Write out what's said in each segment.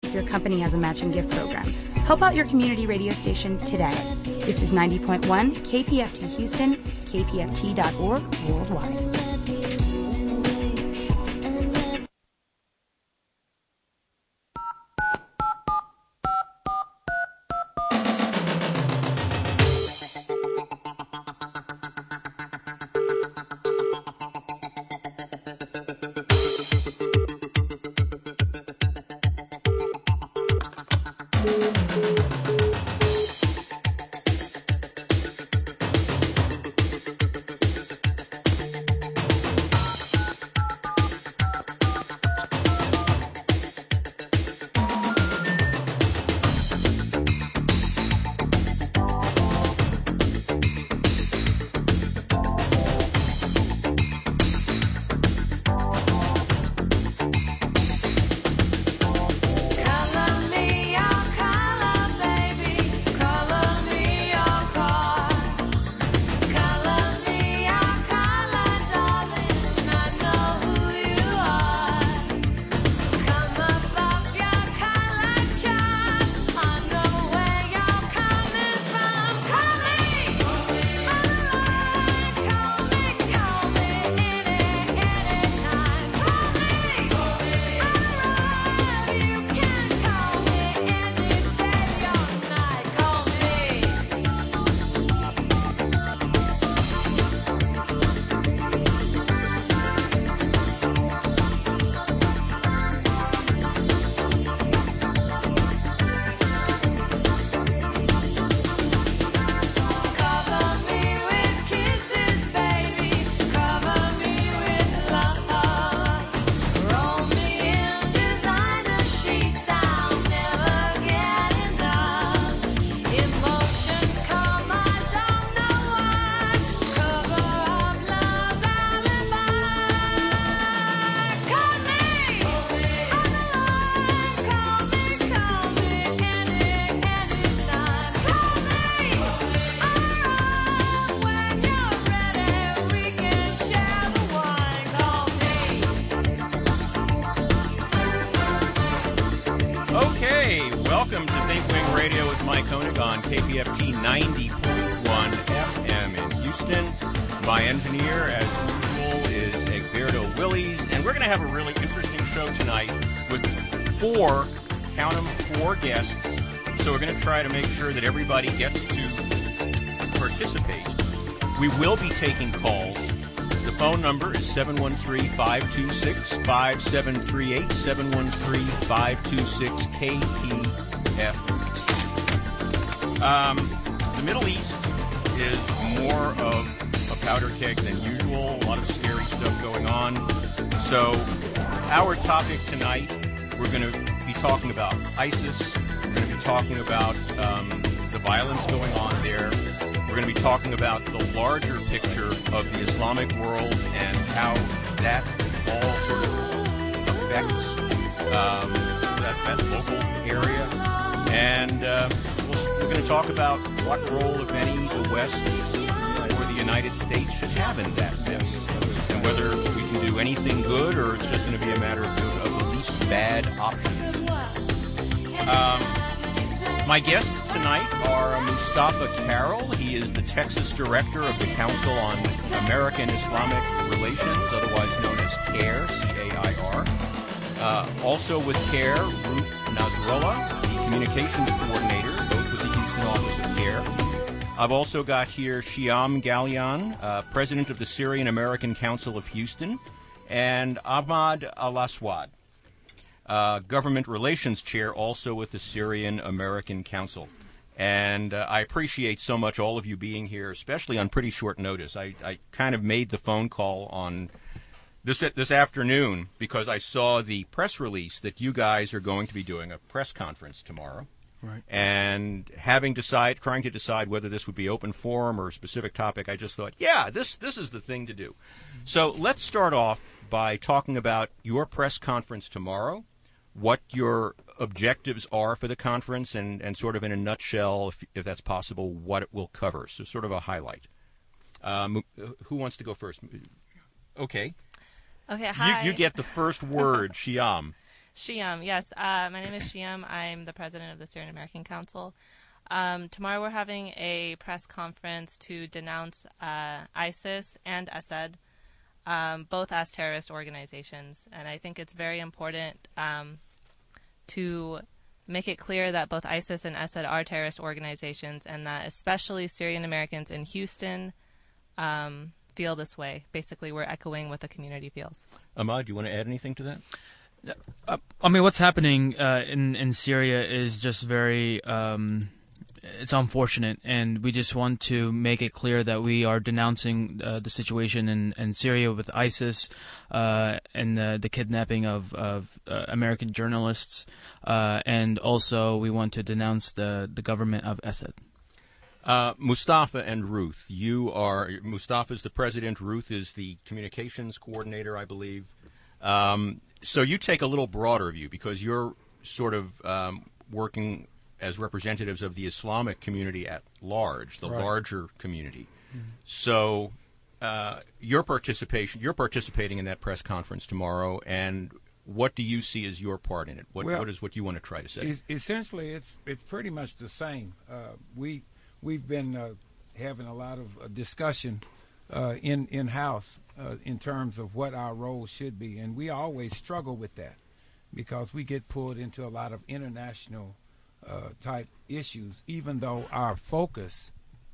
if your company has a matching gift program. Help out your community radio station today. This is 90.1 KPFT Houston, kpft.org worldwide. Welcome to Think Wing Radio with Mike Koenig on KPFT 90.1 FM in Houston. My engineer, as usual, is Egberto Willies, and we're going to have a really interesting show tonight with four guests. So we're going to try to make sure that everybody gets to participate. We will be taking calls. The phone number is 713-526-5738, 713-526-KPFT. The Middle East is more of a powder keg than usual, a lot of scary stuff going on. So our topic tonight, we're going to be talking about ISIS. We're going to be talking about the violence going on there. We're going to be talking about the larger picture of the Islamic world and how that all sort of affects that local area. And we're going to talk about what role, if any, the West or the United States should have in that mess, and whether we can do anything good or it's just going to be a matter of the least bad options. My guests tonight are Mustafa Carroll. He is the Texas director of the Council on American Islamic Relations, otherwise known as CAIR, C-A-I-R. Also with CAIR, Ruth Nasrallah, the communications coordinator, both with the Houston office of CAIR. I've also got here Shyam Galyan, president of the Syrian American Council of Houston, and Ahmad Al-Aswad, government relations chair, also with the Syrian American Council. And I appreciate so much all of you being here, especially on pretty short notice. I kind of made the phone call on this afternoon because I saw the press release that you guys are going to be doing a press conference tomorrow. Right. And trying to decide whether this would be open forum or a specific topic, I just thought, yeah, this is the thing to do. So let's start off by talking about your press conference tomorrow, what your objectives are for the conference, and sort of in a nutshell, if that's possible, what it will cover. So sort of a highlight. Who wants to go first? Okay. Okay, hi. You get the first word, Shyam. Shiam, yes. My name is Shiam. I'm the president of the Syrian American Council. Tomorrow we're having a press conference to denounce ISIS and Assad, both as terrorist organizations. And I think it's very important to make it clear that both ISIS and Assad are terrorist organizations, and that especially Syrian Americans in Houston feel this way. Basically, we're echoing what the community feels. Ahmad, do you want to add anything to that? I mean, what's happening in Syria is just very it's unfortunate, and we just want to make it clear that we are denouncing the situation in Syria with ISIS and the kidnapping of American journalists, and also we want to denounce the government of Assad. Mustafa and Ruth, Mustafa is the president, Ruth is the communications coordinator, I believe. So you take a little broader view because you're sort of working as representatives of the Islamic community at large, the larger community. Mm-hmm. So you're participating in that press conference tomorrow, and what do you see as your part in it? What is what you want to try to say? Essentially, it's pretty much the same. We've been having a lot of discussion in-house in terms of what our role should be, and we always struggle with that because we get pulled into a lot of international type issues, even though our focus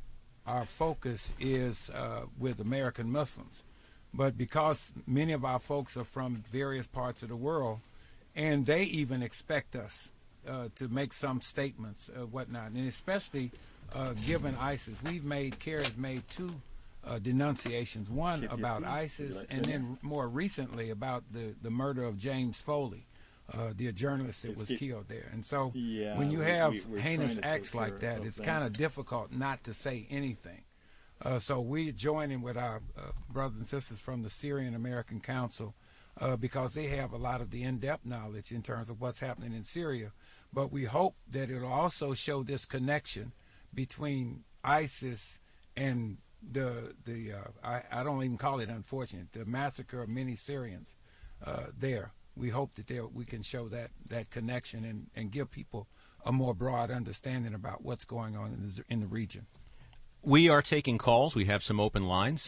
is with American Muslims. But because many of our folks are from various parts of the world, and they even expect us to make some statements, whatnot, and especially given ISIS, CARE has made two denunciations, one about ISIS, and then more recently about the murder of James Foley, the journalist that was killed there. And so when you have heinous acts like that, it's kind of difficult not to say anything. So we're joining with our brothers and sisters from the Syrian American Council because they have a lot of the in-depth knowledge in terms of what's happening in Syria. But we hope that it'll also show this connection between ISIS and I don't even call it unfortunate, the massacre of many Syrians there. We hope that we can show that connection and give people a more broad understanding about what's going on in the region. We are taking calls. We have some open lines,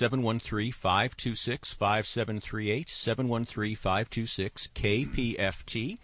713-526-5738, 713-526-KPFT.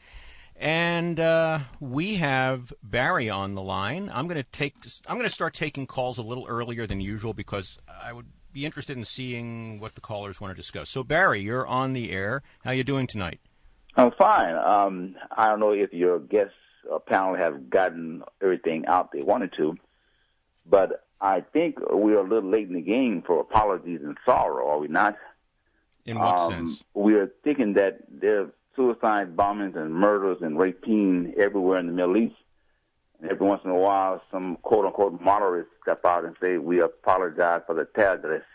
And we have Barry on the line. I'm going to start taking calls a little earlier than usual because I would be interested in seeing what the callers want to discuss. So Barry, you're on the air. How you doing tonight? I'm fine. I don't know if your guest panel have gotten everything out they wanted to, but I think we're a little late in the game for apologies and sorrow, are we not? In what sense? We're thinking that there's suicide bombings and murders and raping everywhere in the Middle East. And every once in a while, some quote-unquote moderates step out and say, we apologize for the terrorists.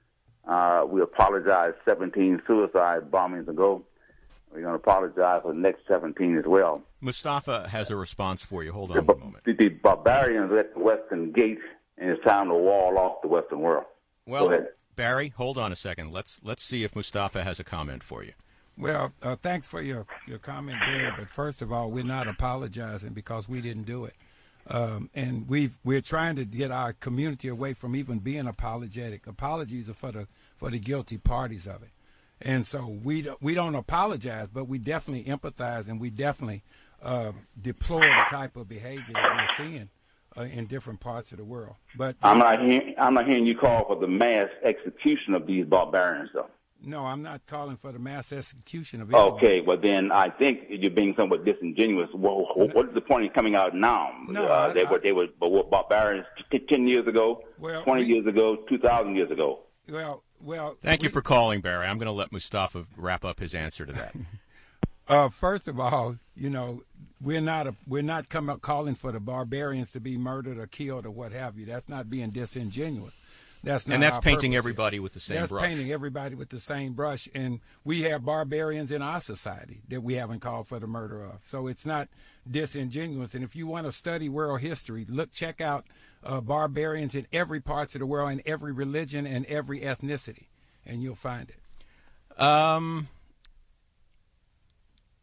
We apologize 17 suicide bombings ago. We're going to apologize for the next 17 as well. Mustafa has a response for you. Hold on a moment. The barbarians at the Western Gate, and it's time to wall off the Western world. Well, go ahead. Barry, hold on a second. Let's see if Mustafa has a comment for you. Well, thanks for your comment there. But first of all, we're not apologizing because we didn't do it. And we're trying to get our community away from even being apologetic. Apologies are for the guilty parties of it. And so we don't apologize, but we definitely empathize and we definitely deplore the type of behavior that we're seeing in different parts of the world. But I'm not hearing you call for the mass execution of these barbarians, though. No, I'm not calling for the mass execution of anyone. Okay, well then I think you're being somewhat disingenuous. Well, what is the point in coming out now? No, they were barbarians 10 years ago, 20 years ago, 2,000 years ago. Well. Thank you for calling, Barry. I'm going to let Mustafa wrap up his answer to that. First of all, we're not calling for the barbarians to be murdered or killed or what have you. That's not being disingenuous. That's painting everybody with the same brush. That's painting everybody with the same brush. And we have barbarians in our society that we haven't called for the murder of. So it's not disingenuous. And if you want to study world history, check out barbarians in every part of the world, in every religion and every ethnicity, and you'll find it.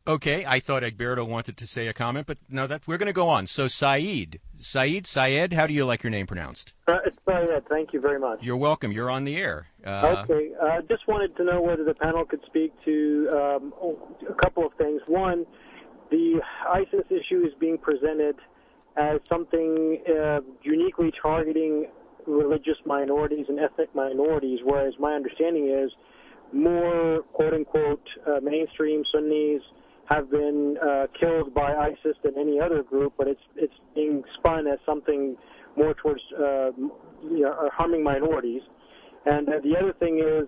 Okay, I thought Egberto wanted to say a comment, but no, we're going to go on. So Syed, how do you like your name pronounced? It's Syed. Thank you very much. You're welcome. You're on the air. Okay, just wanted to know whether the panel could speak to a couple of things. One, the ISIS issue is being presented as something uniquely targeting religious minorities and ethnic minorities, whereas my understanding is more quote-unquote mainstream Sunnis have been killed by ISIS than any other group, but it's being spun as something more towards harming minorities. And the other thing is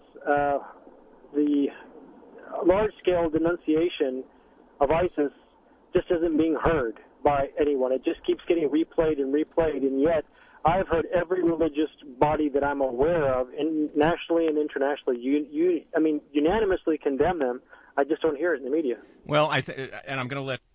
the large-scale denunciation of ISIS just isn't being heard by anyone. It just keeps getting replayed, and yet I've heard every religious body that I'm aware of, nationally and internationally, unanimously condemn them. I just don't hear it in the media. Well, and I'm going to let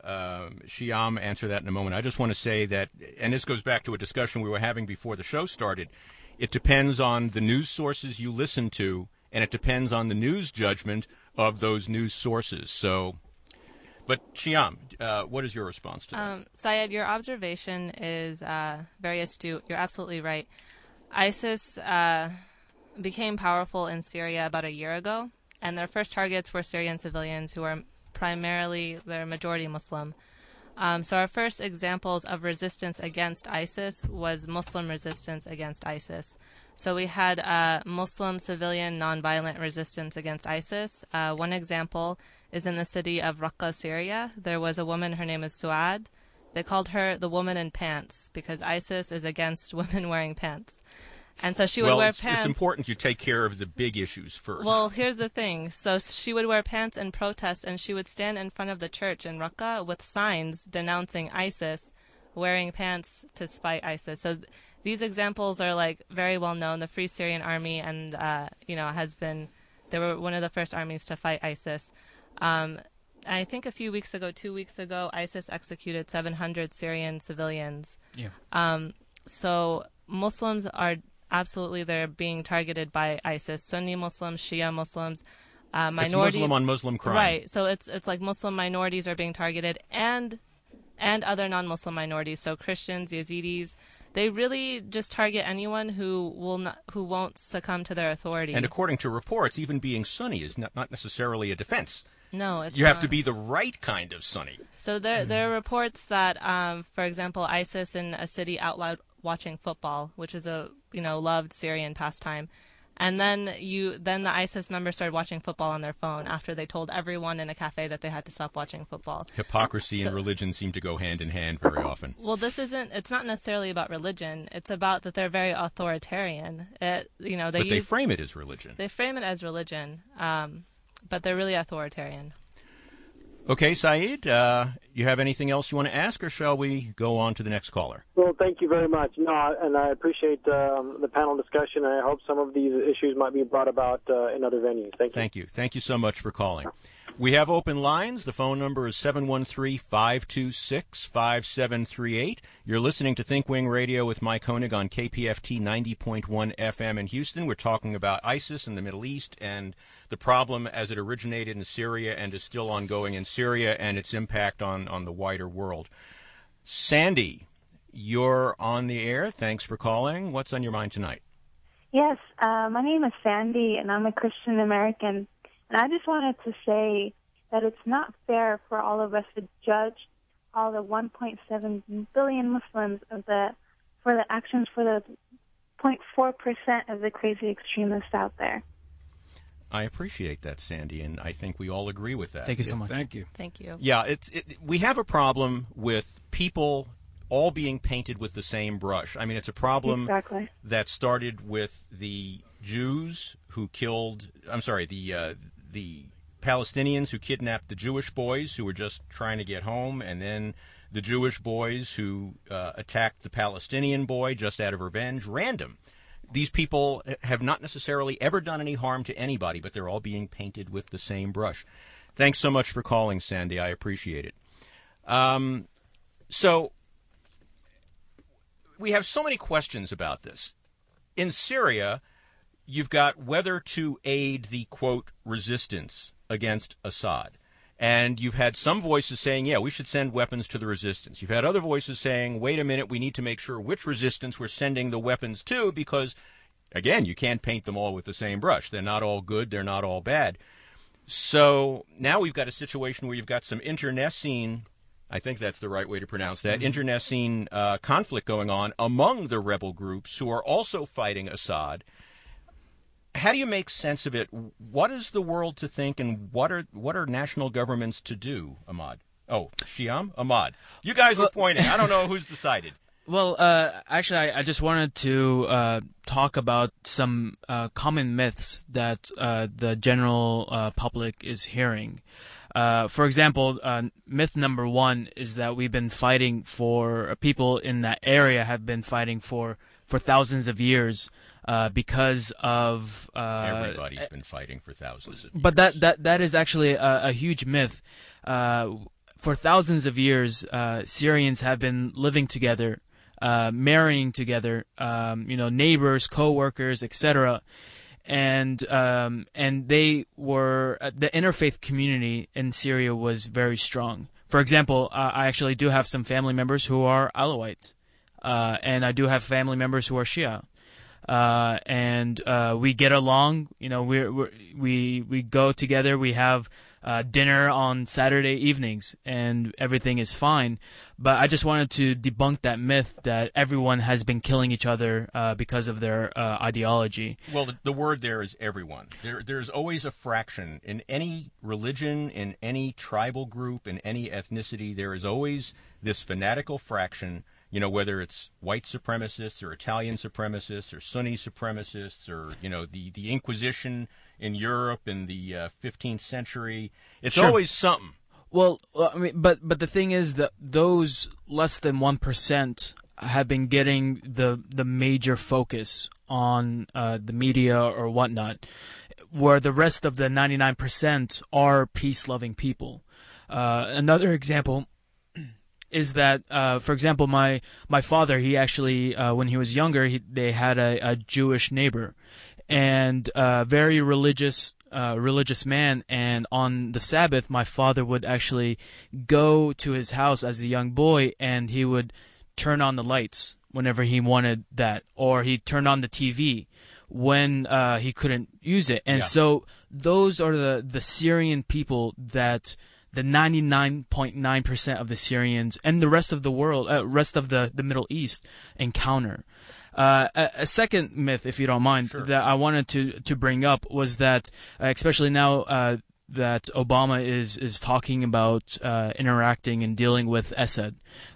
Shyam answer that in a moment. I just want to say that, and this goes back to a discussion we were having before the show started, it depends on the news sources you listen to, and it depends on the news judgment of those news sources. So, but Shyam, what is your response to that? Syed, your observation is very astute. You're absolutely right. ISIS became powerful in Syria about a year ago, and their first targets were Syrian civilians who are primarily, they're majority Muslim. So our first examples of resistance against ISIS was Muslim resistance against ISIS. So we had Muslim civilian nonviolent resistance against ISIS. One example is in the city of Raqqa, Syria. There was a woman, her name is Suad. They called her the woman in pants because ISIS is against women wearing pants. And so she would wear pants. It's important you take care of the big issues first. Well, here's the thing. So she would wear pants and protest, and she would stand in front of the church in Raqqa with signs denouncing ISIS, wearing pants to spite ISIS. So these examples are like very well known. The Free Syrian Army and they were one of the first armies to fight ISIS. I think a few weeks ago, 2 weeks ago, ISIS executed 700 Syrian civilians. Yeah. So Muslims are absolutely, they're being targeted by ISIS. Sunni Muslims, Shia Muslims, minorities. It's Muslim on Muslim crime. Right. So it's like Muslim minorities are being targeted, and other non-Muslim minorities. So Christians, Yazidis. They really just target anyone who won't succumb to their authority. And according to reports, even being Sunni is not necessarily a defense. No, it's you have to be the right kind of Sunni. So there are reports that, for example, ISIS in a city outlawed watching football, which is a loved Syrian pastime, and then the ISIS members started watching football on their phone after they told everyone in a cafe that they had to stop watching football. Hypocrisy and religion seem to go hand in hand very often. Well, it's not necessarily about religion. It's about that they're very authoritarian. They frame it as religion. They frame it as religion, but they're really authoritarian. Okay, Syed, you have anything else you want to ask, or shall we go on to the next caller? Well, thank you very much. No, and I appreciate the panel discussion, and I hope some of these issues might be brought about in other venues. Thank you. Thank you so much for calling. We have open lines. The phone number is 713-526-5738. You're listening to Think Wing Radio with Mike Koenig on KPFT 90.1 FM in Houston. We're talking about ISIS in the Middle East and the problem as it originated in Syria and is still ongoing in Syria and its impact on the wider world. Sandy, you're on the air. Thanks for calling. What's on your mind tonight? Yes, my name is Sandy, and I'm a Christian American. And I just wanted to say that it's not fair for all of us to judge all the 1.7 billion Muslims for the actions for the 0.4% of the crazy extremists out there. I appreciate that, Sandy, and I think we all agree with that. Thank you so much. Thank you. Thank you. Yeah, we have a problem with people all being painted with the same brush. I mean, it's a problem that started with the Jews who killed, the Palestinians who kidnapped the Jewish boys who were just trying to get home, and then the Jewish boys who attacked the Palestinian boy just out of revenge, random. These people have not necessarily ever done any harm to anybody, but they're all being painted with the same brush. Thanks so much for calling, Sandy. I appreciate it. So we have so many questions about this. In Syria, you've got whether to aid the, quote, resistance against Assad. And you've had some voices saying, yeah, we should send weapons to the resistance. You've had other voices saying, wait a minute, we need to make sure which resistance we're sending the weapons to because, again, you can't paint them all with the same brush. They're not all good. They're not all bad. So now we've got a situation where you've got some internecine, I think that's the right way to pronounce that, internecine conflict going on among the rebel groups who are also fighting Assad. How do you make sense of it? What is the world to think, and what are national governments to do, Ahmad? Oh, Shyam? Ahmad. You guys were pointing. I don't know who's decided. Well, actually, I just wanted to talk about some common myths that the general public is hearing. For example, myth number one is that we've been fighting for people in that area have been fighting for thousands of years. Because of everybody's been fighting for thousands of years. But that is actually a huge myth. For thousands of years, Syrians have been living together, marrying together, neighbors, co-workers, etc. And they were the interfaith community in Syria was very strong. For example, I actually do have some family members who are Alawite, and I do have family members who are Shia. And we get along. We go together. We have dinner on Saturday evenings, and everything is fine. But I just wanted to debunk that myth that everyone has been killing each other because of their ideology. Well, the word there is everyone. There's always a fraction in any religion, in any tribal group, in any ethnicity. There is always this fanatical fraction. Whether it's white supremacists or Italian supremacists or Sunni supremacists or, the Inquisition in Europe in the 15th century. It's always something. Well, but the thing is that those less than 1% have been getting the major focus on the media or whatnot, where the rest of the 99% are peace-loving people. Another example is that, for example, my father, he actually, when he was younger, they had a Jewish neighbor, and very religious man. And on the Sabbath, my father would actually go to his house as a young boy, and he would turn on the lights whenever he wanted that, or he'd turn on the TV when he couldn't use it. And so those are the Syrian people that the 99.9% of the Syrians and the rest of the world, rest of the Middle East encounter. A second myth, if you don't mind, that I wanted to bring up was that, especially now that Obama is talking about interacting and dealing with Assad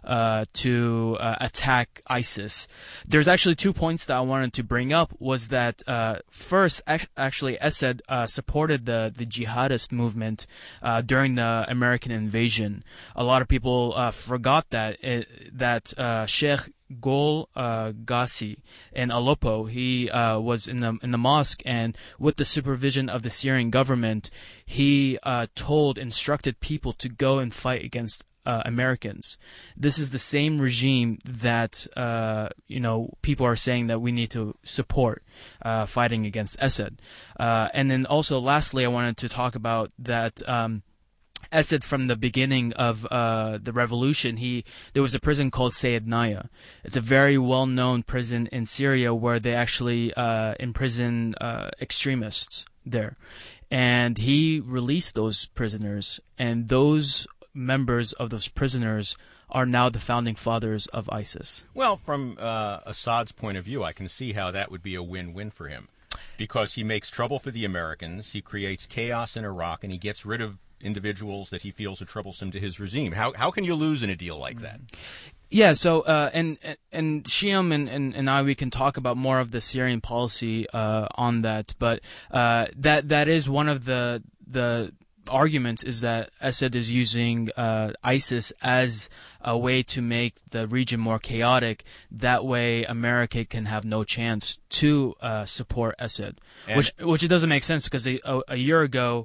to attack ISIS. There's actually 2 points that I wanted to bring up. Was that first, actually, Assad supported the jihadist movement during the American invasion. A lot of people forgot that Sheikh Gol Ghazi in Aleppo, he was in the mosque, and with the supervision of the Syrian government, he instructed people to go and fight against Americans. This is the same regime that people are saying that we need to support fighting against Assad. And then also, lastly, I wanted to talk about that. Assad, from the beginning of the revolution, there was a prison called Sayyidnaya. It's a very well-known prison in Syria where they actually imprison extremists there. And he released those prisoners, and those members of those prisoners are now the founding fathers of ISIS. Well, from Assad's point of view, I can see how that would be a win-win for him, because he makes trouble for the Americans, he creates chaos in Iraq, and he gets rid of individuals that he feels are troublesome to his regime. How can you lose in a deal like that? Yeah, so and Shyam and I, we can talk about more of the Syrian policy on that, but that is one of the arguments, is that Assad is using ISIS as a way to make the region more chaotic. That way, America can have no chance to support Assad, which it doesn't make sense, because a year ago,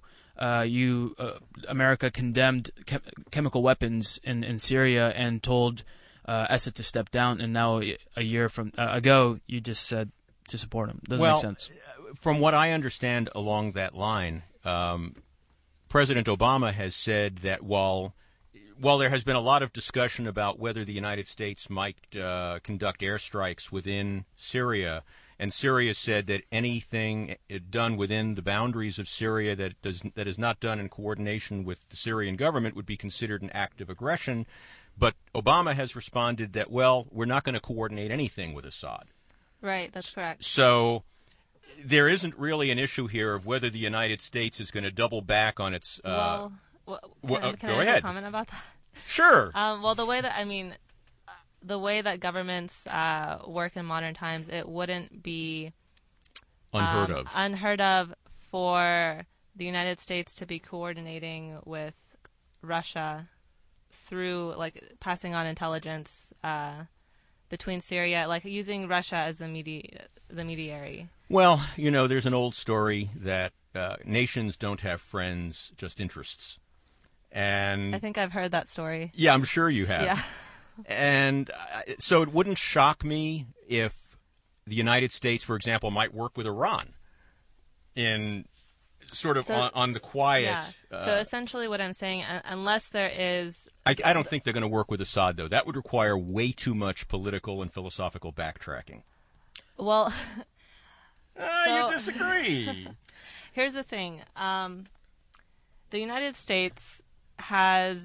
America condemned chemical weapons in Syria and told Assad to step down, and now a year ago you just said to support him. Doesn't make sense. From what I understand along that line, President Obama has said that while there has been a lot of discussion about whether the United States might conduct airstrikes within Syria, and Syria said that anything done within the boundaries of Syria that is not done in coordination with the Syrian government would be considered an act of aggression. But Obama has responded that, well, we're not going to coordinate anything with Assad. Right, that's correct. So there isn't really an issue here of whether the United States is going to double back on its... can I go make ahead. a comment about that? Sure. Well, the way that governments work in modern times, it wouldn't be unheard of for the United States to be coordinating with Russia through, like, passing on intelligence between Syria, like using Russia as the mediary. Well, there's an old story that nations don't have friends, just interests. And I think I've heard that story. Yeah, I'm sure you have. Yeah. And so it wouldn't shock me if the United States, for example, might work with Iran in sort of on the quiet. Yeah. So essentially what I'm saying, unless there is... I don't think they're going to work with Assad, though. That would require way too much political and philosophical backtracking. Well... you disagree. Here's the thing. The United States has,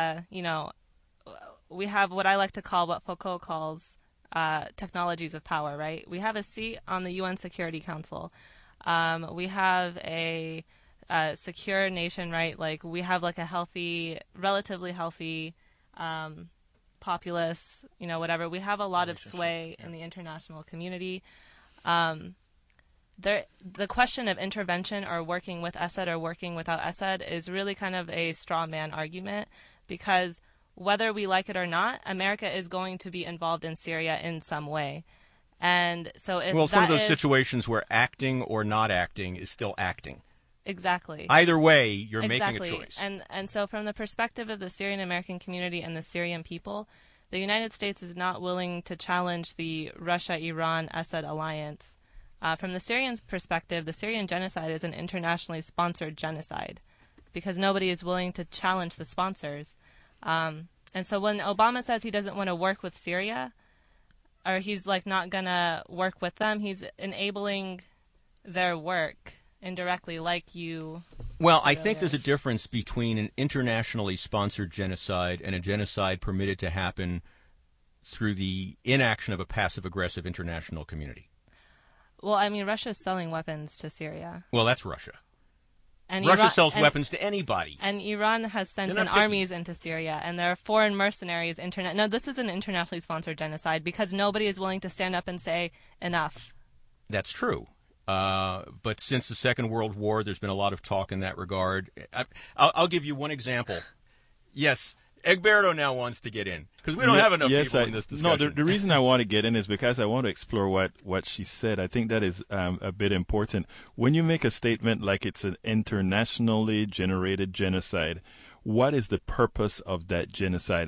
we have what I like to call, what Foucault calls, technologies of power, right? We have a seat on the UN Security Council. We have a secure nation, right? Like, we have like a relatively healthy populace, whatever. We have a lot of sway in the international community. The question of intervention or working with Assad or working without Assad is really kind of a straw man argument, because whether we like it or not, America is going to be involved in Syria in some way. And so if it's one of those situations where acting or not acting is still acting. Exactly. Either way, you're making a choice. And so from the perspective of the Syrian American community and the Syrian people, the United States is not willing to challenge the Russia-Iran-Assad alliance. From the Syrians' perspective, the Syrian genocide is an internationally sponsored genocide because nobody is willing to challenge the sponsors. And so when Obama says he doesn't want to work with Syria, or he's like not going to work with them, he's enabling their work indirectly, like you. Well, I think there's a difference between an internationally sponsored genocide and a genocide permitted to happen through the inaction of a passive-aggressive international community. Well, I mean, Russia's selling weapons to Syria. Well, that's Russia. And Russia sells weapons to anybody. And Iran has sent in armies into Syria, and there are foreign mercenaries. No, this is an internationally sponsored genocide because nobody is willing to stand up and say enough. That's true. But since the Second World War, there's been a lot of talk in that regard. I'll give you one example. Yes, Egberto now wants to get in because we don't have enough people in this discussion. No, the reason I want to get in is because I want to explore what she said. I think that is a bit important. When you make a statement like it's an internationally generated genocide, what is the purpose of that genocide?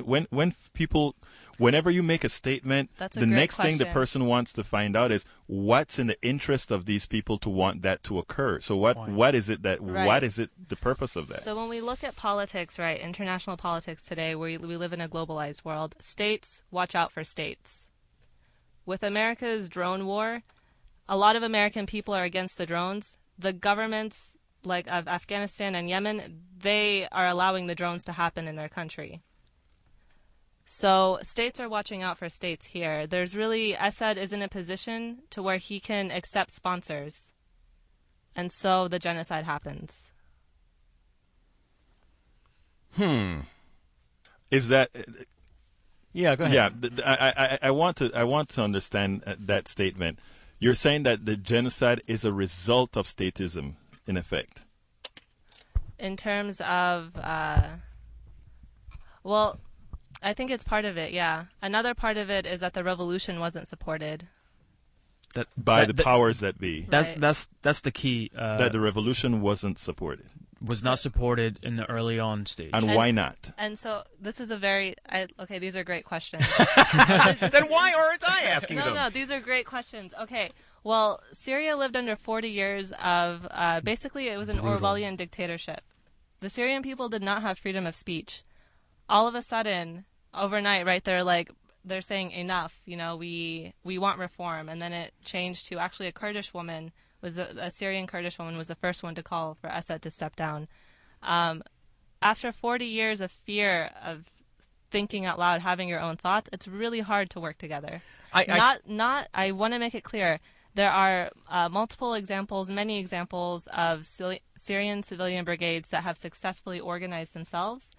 Whenever you make a statement, the next thing the person wants to find out is what's in the interest of these people to want that to occur. So what is it that what is it the purpose of that? So when we look at politics, right, international politics today, we live in a globalized world. States watch out for states. With America's drone war, a lot of American people are against the drones. The governments like of Afghanistan and Yemen, they are allowing the drones to happen in their country. So states are watching out for states here. There's really, Assad is in a position to where he can accept sponsors. And so the genocide happens. Is that... Yeah, go ahead. Yeah, I want to understand that statement. You're saying that the genocide is a result of statism, in effect. In terms of, well, I think it's part of it, yeah. Another part of it is that the revolution wasn't supported. By the powers that be. That's the key. That the revolution wasn't supported. Was not supported in the early on stage. And why not? And so this is a very... okay, these are great questions. Then why aren't I asking them? No, these are great questions. Okay, well, Syria lived under 40 years of... basically, it was an Orwellian dictatorship. the Syrian people did not have freedom of speech. All of a sudden, overnight, right, they're saying enough, we want reform. And then it changed to actually a Kurdish woman, a Syrian Kurdish woman was the first one to call for Assad to step down. After 40 years of fear of thinking out loud, having your own thoughts, it's really hard to work together. I want to make it clear. There are multiple examples, many examples of Syrian civilian brigades that have successfully organized themselves.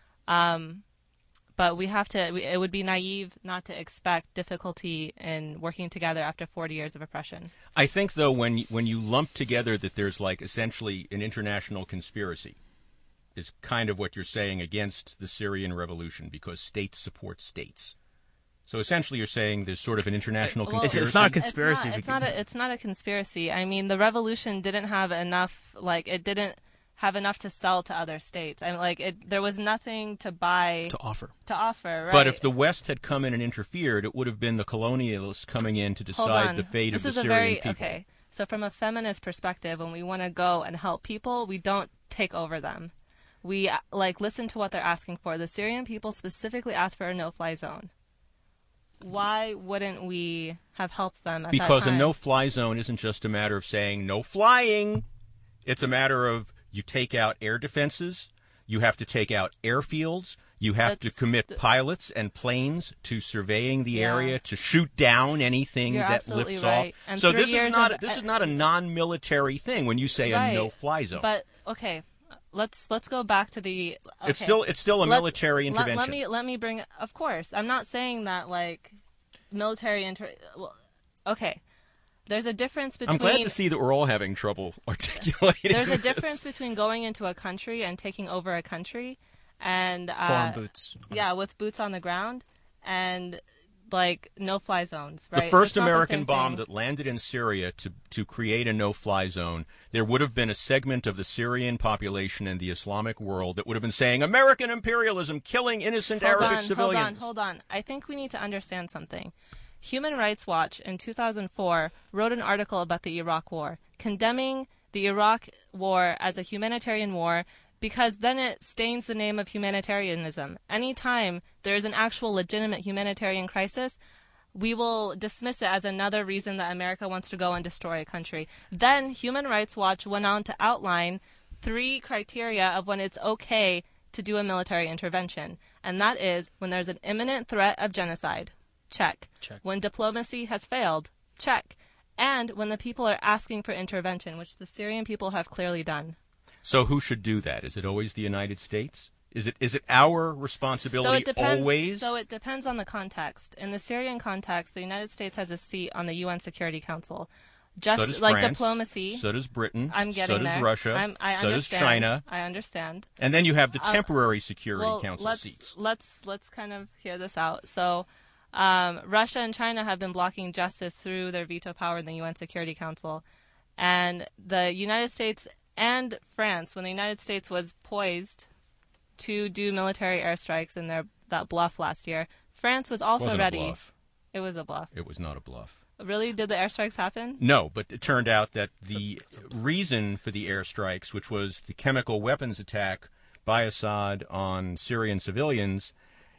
But it would be naive not to expect difficulty in working together after 40 years of oppression. I think, though, when you lump together that there's like essentially an international conspiracy, is kind of what you're saying against the Syrian revolution because states support states. So essentially, you're saying there's sort of an international conspiracy. It's not a conspiracy. It's not a conspiracy. I mean, the revolution didn't have enough. It didn't have enough to sell to other states. There was nothing to buy to offer. Right? But if the West had come in and interfered, it would have been the colonialists coming in to decide the fate of the Syrian people. Okay. So from a feminist perspective, when we want to go and help people, we don't take over them. We listen to what they're asking for. The Syrian people specifically asked for a no-fly zone. Why wouldn't we have helped them at that time? Because a no-fly zone isn't just a matter of saying no flying. It's a matter of you take out air defenses, you have to take out airfields, you have to commit pilots and planes to surveying the area to shoot down anything that lifts off. And so this is not a non-military thing when you say a no-fly zone. But okay. Let's go back to the. Okay. It's still a military intervention. Let me bring. Of course, I'm not saying that military okay, there's a difference between. I'm glad to see that we're all having trouble articulating. There's a difference between going into a country and taking over a country, and foreign boots. Yeah, with boots on the ground, and no-fly zones. Right? The first American bomb that landed in Syria to create a no-fly zone, there would have been a segment of the Syrian population and the Islamic world that would have been saying, American imperialism, killing innocent Arabic civilians. Hold on. I think we need to understand something. Human Rights Watch in 2004 wrote an article about the Iraq War, condemning the Iraq War as a humanitarian war, because then it stains the name of humanitarianism. Anytime there is an actual legitimate humanitarian crisis, we will dismiss it as another reason that America wants to go and destroy a country. Then Human Rights Watch went on to outline 3 criteria of when it's okay to do a military intervention. And that is when there's an imminent threat of genocide. Check. When diplomacy has failed. Check. And when the people are asking for intervention, which the Syrian people have clearly done. So who should do that? Is it always the United States? Is it our responsibility always? So it depends on the context. In the Syrian context, the United States has a seat on the UN Security Council. Just so does like France, diplomacy. So does Britain. I'm getting there. So does Russia. So does China. I understand. And then you have the temporary Security Council seats. Let's kind of hear this out. So Russia and China have been blocking justice through their veto power in the UN Security Council. And the United States and France, when the United States was poised to do military airstrikes in that bluff last year, France was also ready. It wasn't a bluff. It was a bluff. It was not a bluff. Really? Did the airstrikes happen? No, but it turned out that the reason for the airstrikes, which was the chemical weapons attack by Assad on Syrian civilians,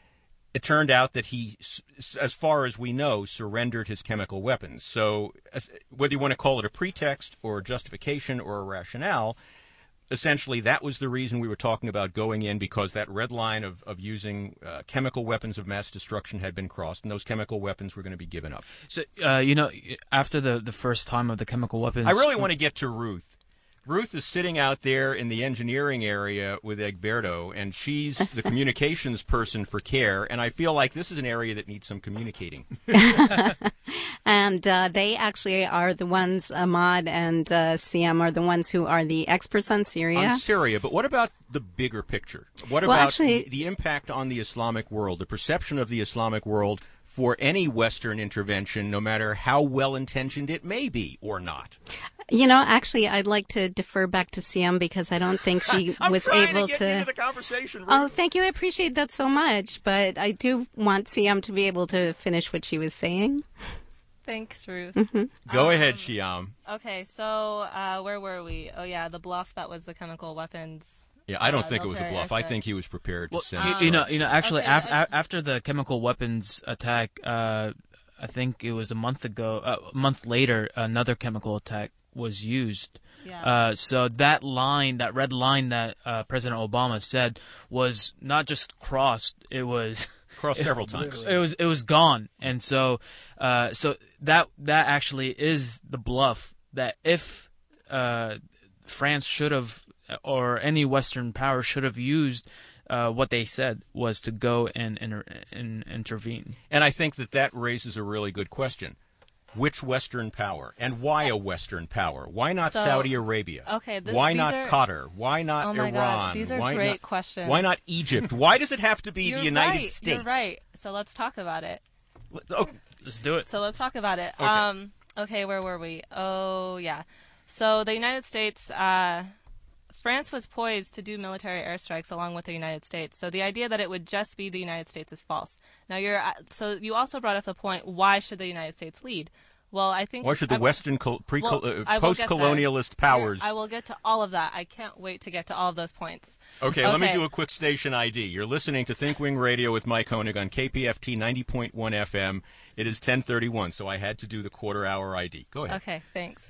it turned out that he, as far as we know, surrendered his chemical weapons. So whether you want to call it a pretext or a justification or a rationale, essentially that was the reason we were talking about going in, because that red line of using chemical weapons of mass destruction had been crossed, and those chemical weapons were going to be given up. So, after the first time of the chemical weapons... I really want to get to Ruth. Ruth is sitting out there in the engineering area with Egberto, and she's the communications person for CARE, and I feel like this is an area that needs some communicating. And they actually are the ones, Ahmad and CM are the ones who are the experts on Syria. On Syria, but what about the bigger picture? What about the impact on the Islamic world, the perception of the Islamic world for any Western intervention, no matter how well-intentioned it may be or not? Actually, I'd like to defer back to Siam because I don't think she was able to get into the conversation. Ruth. Oh, thank you. I appreciate that so much. But I do want Siam to be able to finish what she was saying. Thanks, Ruth. Mm-hmm. Go ahead, Siam. Okay, so where were we? Oh, yeah, the bluff that was the chemical weapons Yeah, I don't think it was a military bluff. I airstrike. think he was prepared to send. Actually, Okay, after the chemical weapons attack, I think it was a month later, another chemical attack was used. Yeah. So that red line that President Obama said was not just crossed; it was Crossed several times. It was gone, and so that actually is the bluff. That if France should have, or any Western power should have used what they said was to go and intervene. And I think that raises a really good question. Which Western power? And why a Western power? Why not Saudi Arabia? Okay, why these not are, Qatar? Why not oh my Iran? God, these are why great not, questions. Why not Egypt? Why does it have to be the United States? You're right. So let's talk about it. Oh, let's do it. So let's talk about it. Okay. Okay, where were we? Oh, yeah. So the United States, France was poised to do military airstrikes along with the United States. So the idea that it would just be the United States is false. Now, so you also brought up the point, why should the United States lead? Well, I think... Why should the Western post-colonialist powers... I will get to all of that. I can't wait to get to all of those points. Okay, let me do a quick station ID. You're listening to Think Wing Radio with Mike Honig on KPFT 90.1 FM. It is 10:31, so I had to do the quarter-hour ID. Go ahead. Okay, thanks.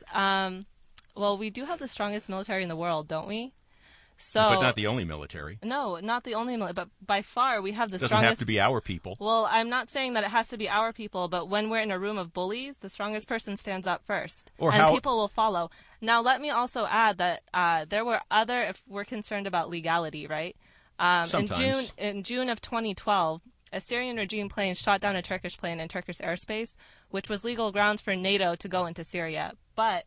Well, we do have the strongest military in the world, don't we? So, but not the only military. No, not the only military, but by far we have the strongest. Doesn't have to be our people. Well, I'm not saying that it has to be our people, but when we're in a room of bullies, the strongest person stands up first, and people will follow. Now, let me also add that there were if we're concerned about legality, right? Sometimes. In June of 2012, a Syrian regime plane shot down a Turkish plane in Turkish airspace, which was legal grounds for NATO to go into Syria. But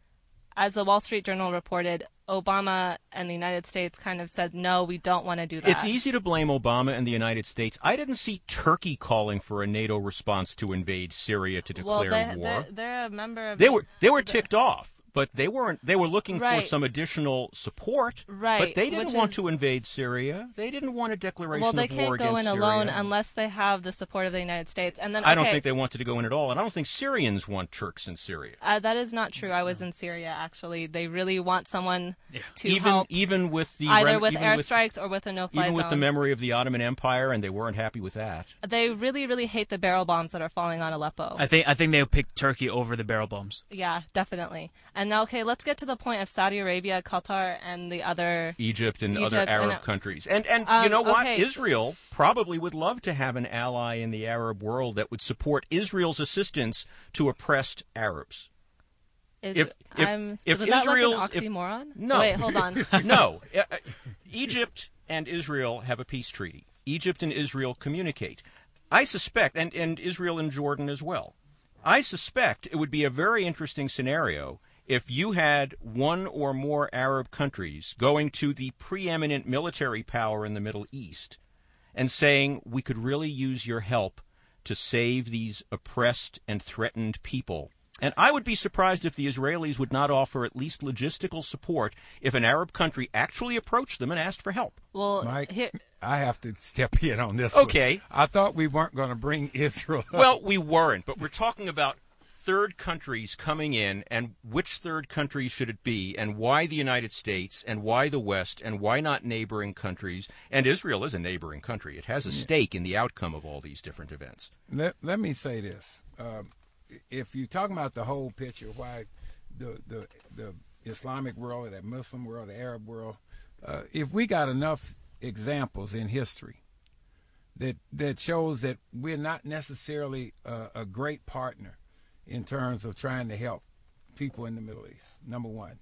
as the Wall Street Journal reported, Obama and the United States kind of said, no, we don't want to do that. It's easy to blame Obama and the United States. I didn't see Turkey calling for a NATO response to invade Syria to declare war. They're a member of... They were ticked off, but they weren't. They were looking for some additional support. Right. But they didn't want to invade Syria. They didn't want a declaration of war against Syria. Well, they can't go in alone unless they have the support of the United States. And then I don't think they wanted to go in at all, and I don't think Syrians want Turks in Syria. That is not true. I was in Syria, actually. They really want someone to help. Even with the either with airstrikes or with a no-fly zone. Even with the memory of the Ottoman Empire, and they weren't happy with that. They really, really hate the barrel bombs that are falling on Aleppo. I think they would pick Turkey over the barrel bombs. Yeah, definitely. And now, let's get to the point of Saudi Arabia, Qatar, and the other... Egypt and other Arab countries. And you know what? Israel probably would love to have an ally in the Arab world that would support Israel's assistance to oppressed Arabs. If Israel... like an oxymoron? No. Wait, hold on. No. Egypt and Israel have a peace treaty. Egypt and Israel communicate. I suspect, and Israel and Jordan as well, I suspect it would be a very interesting scenario if you had one or more Arab countries going to the preeminent military power in the Middle East and saying, we could really use your help to save these oppressed and threatened people. And I would be surprised if the Israelis would not offer at least logistical support if an Arab country actually approached them and asked for help. Well, Mike, I have to step in on this. Okay. I thought we weren't going to bring Israel up. Well, we weren't, but we're talking about third countries coming in, and which third countries should it be, and why the United States, and why the West, and why not neighboring countries? And Israel is a neighboring country. It has a stake in the outcome of all these different events. Let me say this. If you're talking about the whole picture, why the Islamic world, or the Muslim world, the Arab world, if we got enough examples in history that shows that we're not necessarily a great partner in terms of trying to help people in the Middle East. Number one,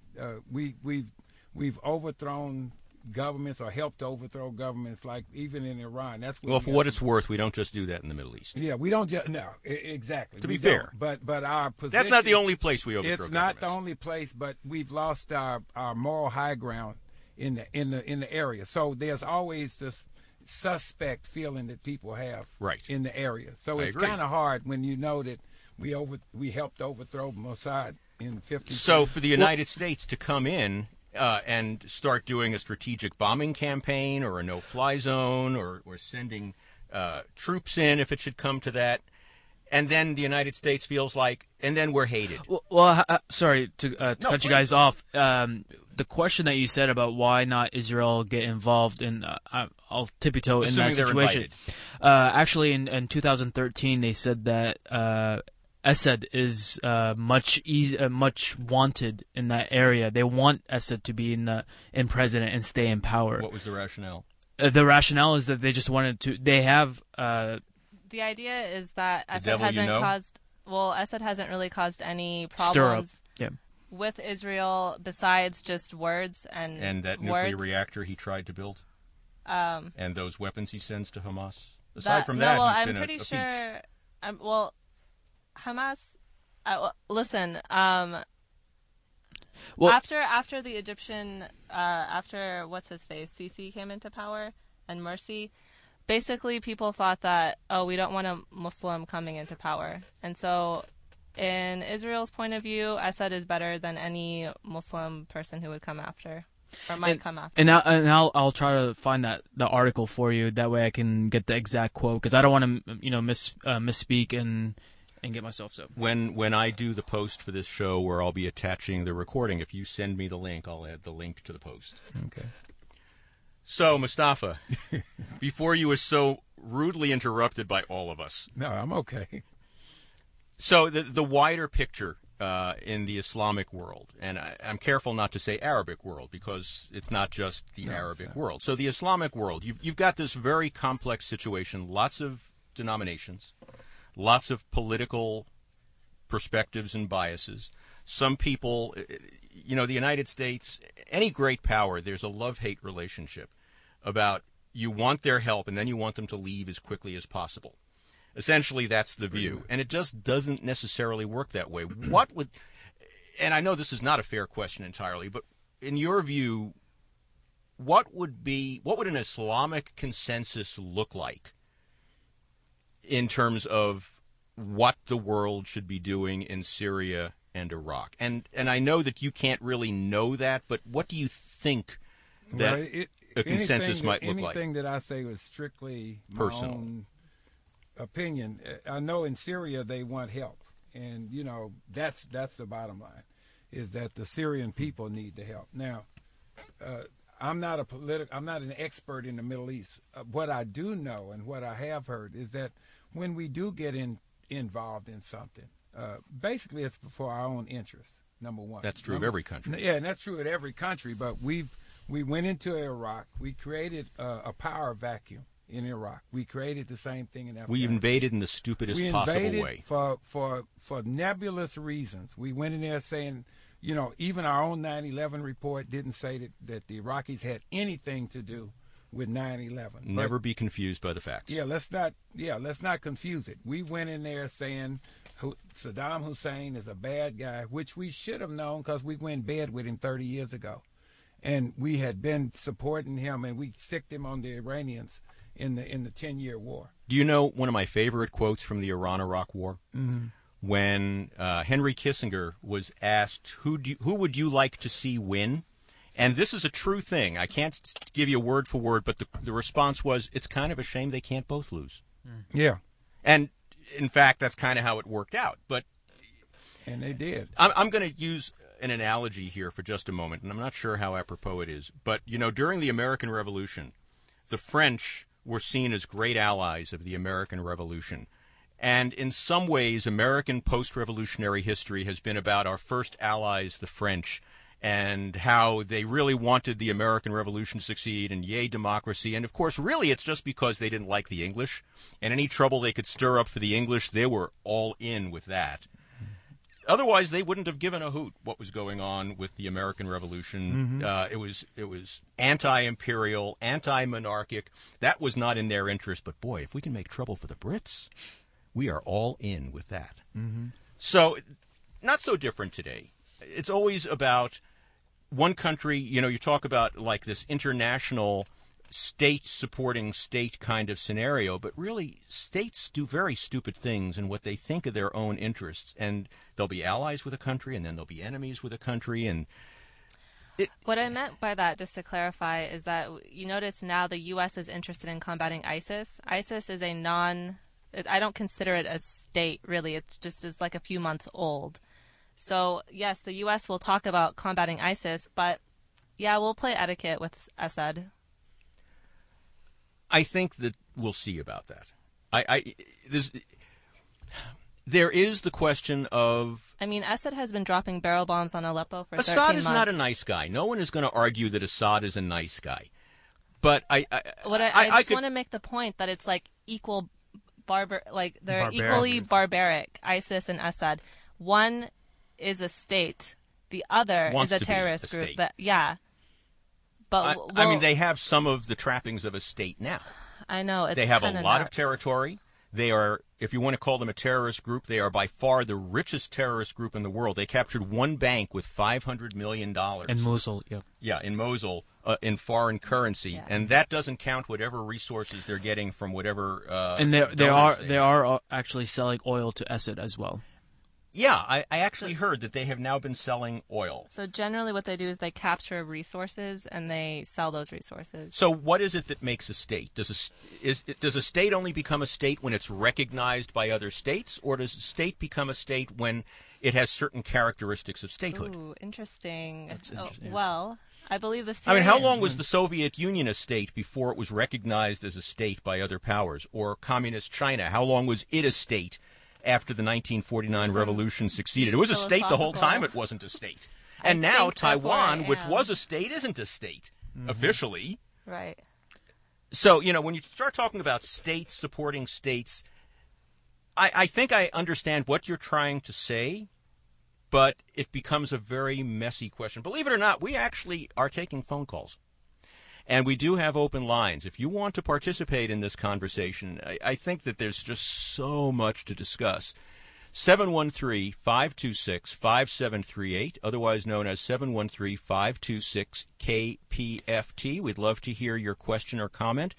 we've overthrown governments or helped to overthrow governments, like even in Iran. That's well, for what it's worth, we don't just do that in the Middle East. Yeah, we don't just exactly. To be fair, but our position, that's not the only place we overthrow. It's not the only place, but we've lost our moral high ground in the area. So there's always this suspect feeling that people have in the area. So it's kind of hard when you know that we helped overthrow Mossad in 50. So for the United States to come in and start doing a strategic bombing campaign or a no-fly zone or sending troops in, if it should come to that, and then the United States feels like, and then we're hated. Well, sorry to cut you guys off. the question that you said about why not Israel get involved in, I'll tippy-toe in that situation. Actually, in 2013, they said that Assad is much wanted in that area. They want Assad to be in president and stay in power. What was the rationale? The rationale is that they just wanted to. They have. The idea is that Assad Assad hasn't really caused any problems with Israel besides just words and that nuclear reactor he tried to build, and those weapons he sends to Hamas. Aside from that, he's I'm been pretty a sure. Hamas. Listen. After the Egyptian, after what's his face, Sisi came into power and Morsi, basically people thought that we don't want a Muslim coming into power, and so in Israel's point of view, Assad is better than any Muslim person who would come after. Or might come after. And I'll try to find the article for you. That way I can get the exact quote, because I don't want to misspeak and get myself so. When I do the post for this show, where I'll be attaching the recording, if you send me the link, I'll add the link to the post. Okay. So, Mustafa, before you were so rudely interrupted by all of us. No, I'm okay. So the wider picture in the Islamic world, and I'm careful not to say Arabic world, because it's not just the Arabic world. So the Islamic world, you've got this very complex situation, lots of denominations, lots of political perspectives and biases. Some people, the United States, any great power, there's a love-hate relationship about you want their help and then you want them to leave as quickly as possible. Essentially, that's the view. And it just doesn't necessarily work that way. And I know this is not a fair question entirely, but in your view, what would an Islamic consensus look like in terms of what the world should be doing in Syria and Iraq? And I know that you can't really know that, but what do you think that a consensus might look like? Anything that I say was strictly personal. My own opinion. I know in Syria they want help, and that's the bottom line, is that the Syrian people need the help. Now, I'm not an expert in the Middle East. What I do know and what I have heard is that when we do get involved in something, basically it's for our own interests. Number one. That's true of every country. Yeah, and that's true of every country. But we went into Iraq. We created a power vacuum in Iraq. We created the same thing in Afghanistan. We invaded in the stupidest possible way. For nebulous reasons. We went in there saying, even our own 9/11 report didn't say that the Iraqis had anything to do with 9/11. Never be confused by the facts. Let's not confuse it. We went in there saying Saddam Hussein is a bad guy, which we should have known because we went in bed with him 30 years ago. And we had been supporting him, and we sicked him on the Iranians in the 10-year war. Do you know one of my favorite quotes from the Iran-Iraq War? Mm-hmm. When Henry Kissinger was asked, who would you like to see win? And this is a true thing. I can't give you word for word, but the response was, it's kind of a shame they can't both lose. Yeah. And, in fact, that's kind of how it worked out. And they did. I'm going to use an analogy here for just a moment, and I'm not sure how apropos it is. But, during the American Revolution, the French were seen as great allies of the American Revolution. And in some ways, American post-revolutionary history has been about our first allies, the French, and how they really wanted the American Revolution to succeed, and yay, democracy. And, of course, really it's just because they didn't like the English. And any trouble they could stir up for the English, they were all in with that. Otherwise, they wouldn't have given a hoot what was going on with the American Revolution. Mm-hmm. It was anti-imperial, anti-monarchic. That was not in their interest. But, boy, if we can make trouble for the Brits, we are all in with that. Mm-hmm. So, not so different today. It's always about one country. You talk about like this international state supporting state kind of scenario, but really states do very stupid things in what they think of their own interests, and they'll be allies with a country and then they'll be enemies with a country. And what I meant by that, just to clarify, is that you notice now the U.S. is interested in combating ISIS. ISIS is I don't consider it a state, really. It just is like a few months old. So, yes, the U.S. will talk about combating ISIS, but Yeah, we'll play etiquette with Assad. I think that we'll see about that. There is the question of... I mean, Assad has been dropping barrel bombs on Aleppo for 13 months. Assad is not a nice guy. No one is going to argue that Assad is a nice guy. But I just want to make the point that it's like equal they're equally barbaric, ISIS and Assad. One is a state, the other is a terrorist group. But I mean, they have some of the trappings of a state now. I know. They have a lot of territory. They are, if you want to call them a terrorist group, they are by far the richest terrorist group in the world. They captured one bank with $500 million. In Mosul, yeah. Yeah, in Mosul, in foreign currency. Yeah. And that doesn't count whatever resources they're getting from whatever and they are actually selling oil to Assad as well. Yeah, I actually heard that they have now been selling oil. So generally what they do is they capture resources and they sell those resources. So what is it that makes a state? Does a state only become a state when it's recognized by other states, or does a state become a state when it has certain characteristics of statehood? Ooh, interesting. That's interesting. Yeah. Well, I believe the I mean, how long was the Soviet Union a state before it was recognized as a state by other powers? Or Communist China, how long was it a state after the 1949 revolution succeeded? It was a state the whole time it wasn't a state. And now Taiwan, which was a state, isn't a state officially. Right. So, when you start talking about states supporting states, I think I understand what you're trying to say, but it becomes a very messy question. Believe it or not, we actually are taking phone calls. And we do have open lines. If you want to participate in this conversation, I think that there's just so much to discuss. 713-526-5738, otherwise known as 713-526-KPFT. We'd love to hear your question or comment.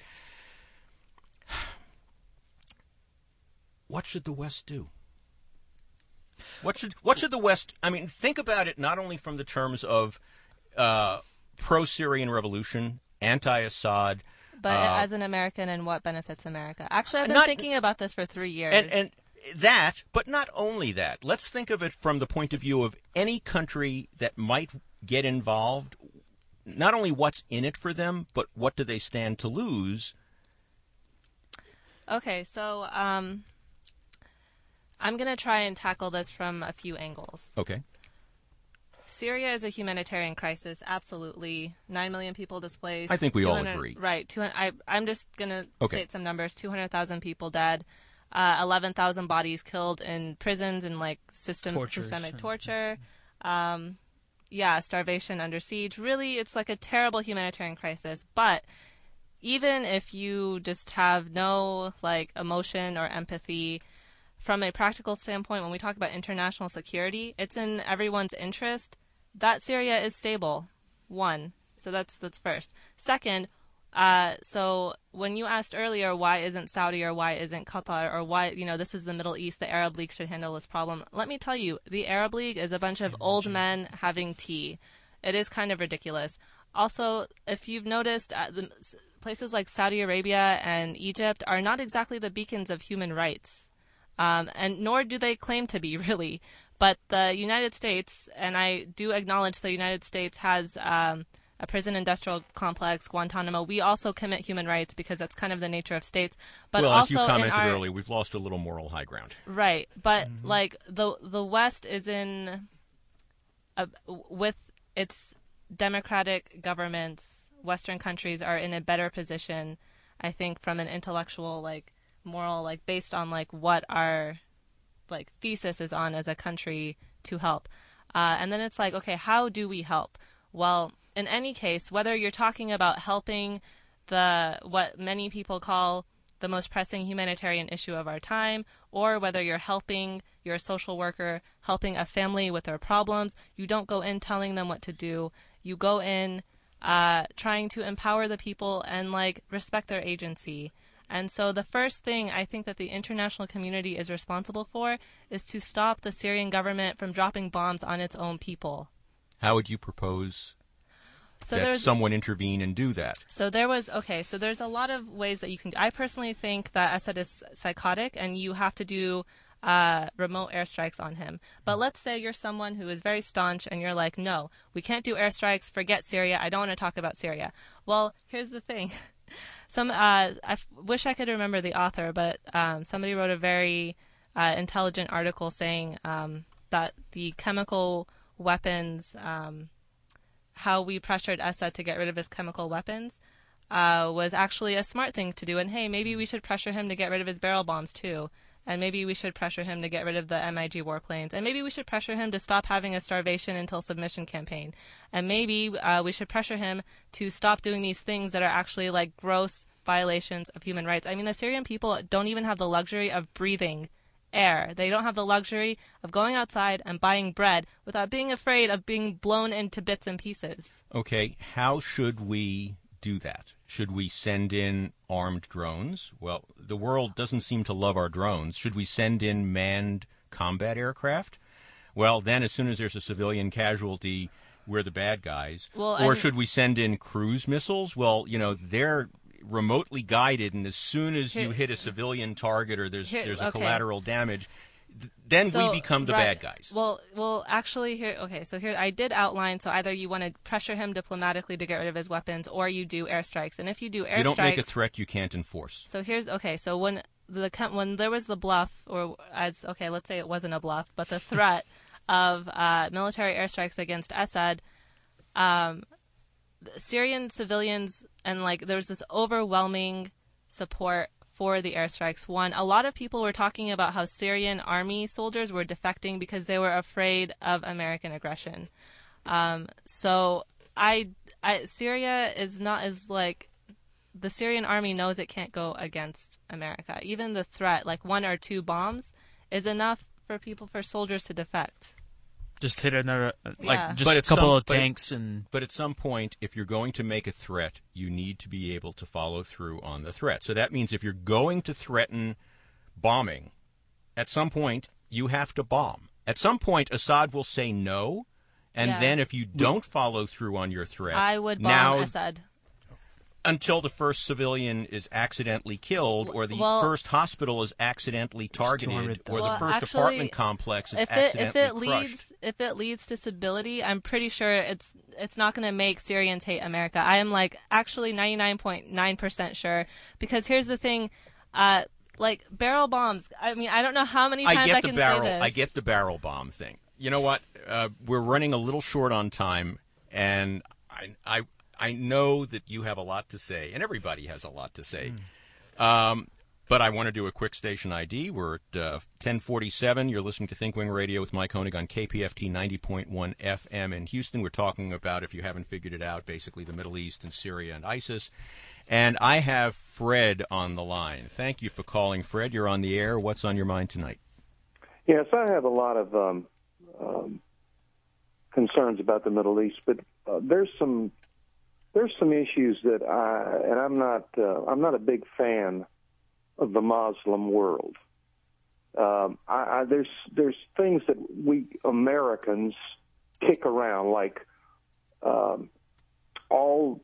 What should the West do? What should the West... I mean, think about it not only from the terms of pro-Syrian revolution, anti-Assad. But as an American, and what benefits America? Actually, I've been thinking about this for 3 years. And that, but not only that. Let's think of it from the point of view of any country that might get involved. Not only what's in it for them, but what do they stand to lose? Okay, so I'm going to try and tackle this from a few angles. Okay. Syria is a humanitarian crisis, absolutely. 9 million people displaced. I think we all agree. Right. I'm just going to state some numbers. 200,000 people dead, 11,000 bodies killed in prisons and systemic torture. Starvation under siege. Really, it's like a terrible humanitarian crisis. But even if you just have no emotion or empathy, from a practical standpoint, when we talk about international security, it's in everyone's interest that Syria is stable. One. So that's first. Second, so when you asked earlier why isn't Saudi or why isn't Qatar or why, this is the Middle East, the Arab League should handle this problem. Let me tell you, the Arab League is a bunch of old men having tea. It is kind of ridiculous. Also, if you've noticed, places like Saudi Arabia and Egypt are not exactly the beacons of human rights. And nor do they claim to be, really. But the United States, and I do acknowledge the United States has a prison industrial complex, Guantanamo. We also commit human rights because that's kind of the nature of states. But well, also as you commented earlier, we've lost a little moral high ground. Right. But the West is in, with its democratic governments, Western countries are in a better position, I think, from an intellectual, moral, based on what our thesis is on as a country to help. And then it's okay, how do we help? Well, in any case, whether you're talking about helping what many people call the most pressing humanitarian issue of our time, or whether you're a social worker, helping a family with their problems, you don't go in telling them what to do. You go in trying to empower the people and respect their agency. And so the first thing I think that the international community is responsible for is to stop the Syrian government from dropping bombs on its own people. How would you propose that someone intervene and do that? So there's a lot of ways that you can. I personally think that Assad is psychotic, and you have to do remote airstrikes on him. But let's say you're someone who is very staunch and you're like, no, we can't do airstrikes, forget Syria, I don't want to talk about Syria. Well, here's the thing. I wish I could remember the author, but somebody wrote a very intelligent article saying that the chemical weapons, how we pressured Assad to get rid of his chemical weapons, was actually a smart thing to do. And hey, maybe we should pressure him to get rid of his barrel bombs too. And maybe we should pressure him to get rid of the MiG warplanes. And maybe we should pressure him to stop having a starvation until submission campaign. And maybe we should pressure him to stop doing these things that are actually like gross violations of human rights. I mean, the Syrian people don't even have the luxury of breathing air. They don't have the luxury of going outside and buying bread without being afraid of being blown into bits and pieces. Okay, how should we do that? Should we send in armed drones? Well, the world doesn't seem to love our drones. Should we send in manned combat aircraft? Well, then as soon as there's a civilian casualty, we're the bad guys. Or should we send in cruise missiles? Well, they're remotely guided, and as soon as you hit a civilian target or there's a collateral damage, then we become the bad guys. Well, actually, here I did outline, so either you want to pressure him diplomatically to get rid of his weapons, or you do airstrikes. And if you do airstrikes... You don't make a threat you can't enforce. So so when there was the bluff, let's say it wasn't a bluff, but the threat of military airstrikes against Assad, Syrian civilians, and there was this overwhelming support for the airstrikes. One, a lot of people were talking about how Syrian army soldiers were defecting because they were afraid of American aggression. So Syria is not as the Syrian army knows it can't go against America. Even the threat, 1 or 2 bombs, is enough for soldiers to defect. Just hit another, a couple of tanks. But at some point, if you're going to make a threat, you need to be able to follow through on the threat. So that means if you're going to threaten bombing, at some point, you have to bomb. At some point, Assad will say no, and then if you don't follow through on your threat... I would bomb Assad. Until the first civilian is accidentally killed, or the first hospital is accidentally targeted, or the first apartment complex is accidentally crushed. If it leads to stability, I'm pretty sure it's not going to make Syrians hate America. I am actually 99.9% sure, because here's the thing, barrel bombs. I mean, I don't know how many times I can say this. I get the barrel bomb thing. You know what? We're running a little short on time, and I know that you have a lot to say, and everybody has a lot to say. But I want to do a quick station ID. We're at 1047. You're listening to ThinkWing Radio with Mike Honig on KPFT 90.1 FM in Houston. We're talking about, if you haven't figured it out, basically the Middle East and Syria and ISIS. And I have Fred on the line. Thank you for calling, Fred. You're on the air. What's on your mind tonight? Yes, I have a lot of concerns about the Middle East, but there's some issues that I'm not a big fan of the Muslim world. There's things that we Americans kick around, like all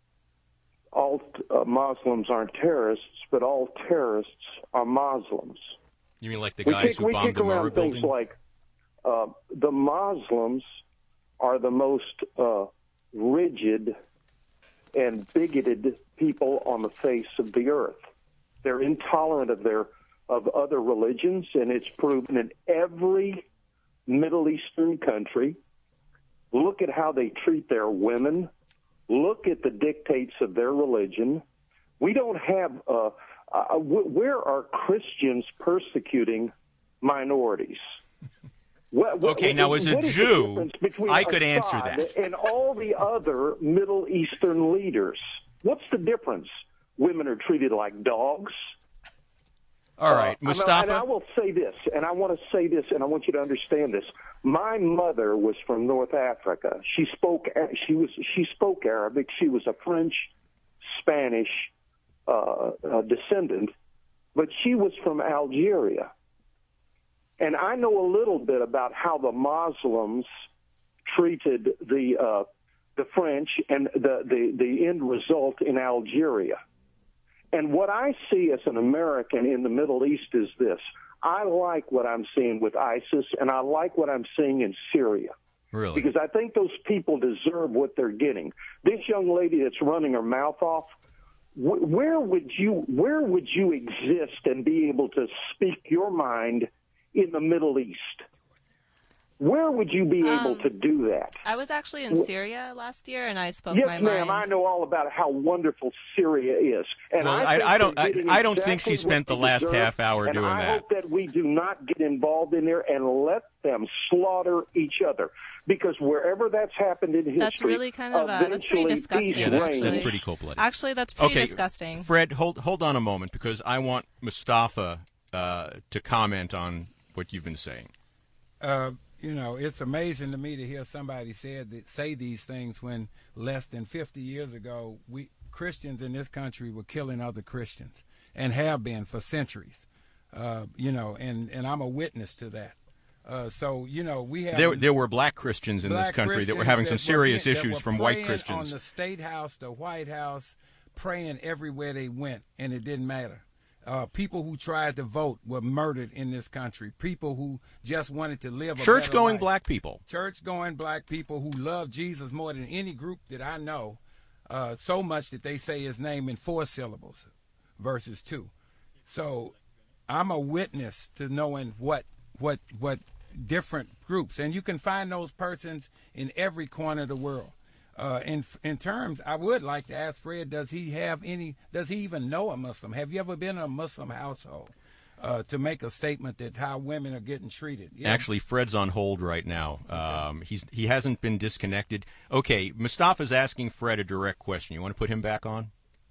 Muslims aren't terrorists, but all terrorists are Muslims. You mean like the guys who bombed the Murrah building? Things like the Muslims are the most rigid and bigoted people on the face of the earth. They're intolerant of other religions, and it's proven in every Middle Eastern country. Look at how they treat their women. Look at the dictates of their religion. We don't have where are Christians persecuting minorities? Now as a Jew, I could answer that. And all the other Middle Eastern leaders, what's the difference? Women are treated like dogs. All right, Mustafa. And I will say this, and I want to say this, and I want you to understand this. My mother was from North Africa. She spoke Arabic. She was a French, Spanish descendant, but she was from Algeria. And I know a little bit about how the Muslims treated the French and the end result in Algeria. And what I see as an American in the Middle East is this. I like what I'm seeing with ISIS, and I like what I'm seeing in Syria. Really? Because I think those people deserve what they're getting. This young lady that's running her mouth off, where would you exist and be able to speak your mind in the Middle East? Where would you be able to do that? I was actually in Syria last year, and I spoke yes, my ma'am. mind. I know all about how wonderful Syria is, and well, I don't think she spent the last half hour doing that. I hope that we do not get involved in there and let them slaughter each other, because wherever that's happened in history, that's really kind of that's pretty disgusting. Yeah, that's pretty cold-blooded. Actually, that's pretty disgusting. Fred, hold on a moment, because I want Mustafa to comment on what you've been saying. You know, it's amazing to me to hear somebody say these things when less than 50 years ago, Christians in this country were killing other Christians and have been for centuries. You know, and I'm a witness to that. So, you know, we have... There were black Christians in this country that were having some serious issues from white Christians. On the State House, the White House, praying everywhere they went, and it didn't matter. People who tried to vote were murdered in this country. People who just wanted to live a church-going life. black people. Church-going black people who love Jesus more than any group that I know, so much that they say his name in 4 syllables versus 2. So I'm a witness to knowing what different groups, and you can find those persons in every corner of the world. In terms, I would like to ask Fred, does he even know a Muslim? Have you ever been in a Muslim household to make a statement that how women are getting treated? Yeah. Actually, Fred's on hold right now. Okay. He hasn't been disconnected. Okay, Mustafa's asking Fred a direct question. You want to put him back on?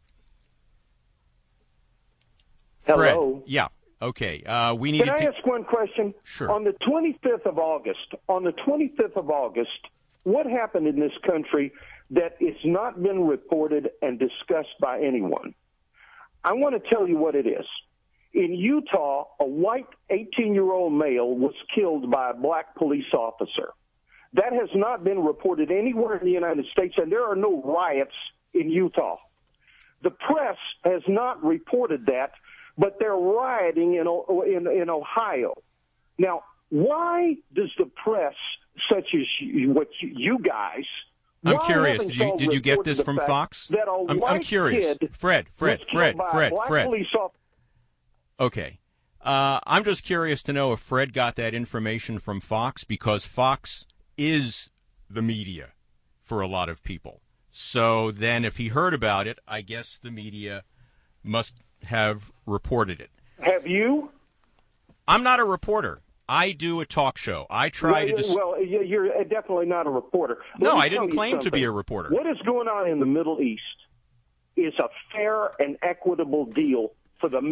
Hello? Fred, yeah. Okay, we need to... Can I ask one question? Sure. On the 25th of August, what happened in this country that it's not been reported and discussed by anyone? I want to tell you what it is. In Utah, a white 18-year-old male was killed by a black police officer. That has not been reported anywhere in the United States, and there are no riots in Utah. The press has not reported that, but they're rioting in Ohio. Now, why does the press, such as what you guys... I'm curious. Did you get this from Fox? I'm curious. Fred. Okay. I'm just curious to know if Fred got that information from Fox, because Fox is the media for a lot of people. So then if he heard about it, I guess the media must have reported it. Have you? I'm not a reporter. I do a talk show. I try to... Well, you're definitely not a reporter. No, I didn't claim to be a reporter. What is going on in the Middle East is a fair and equitable deal for the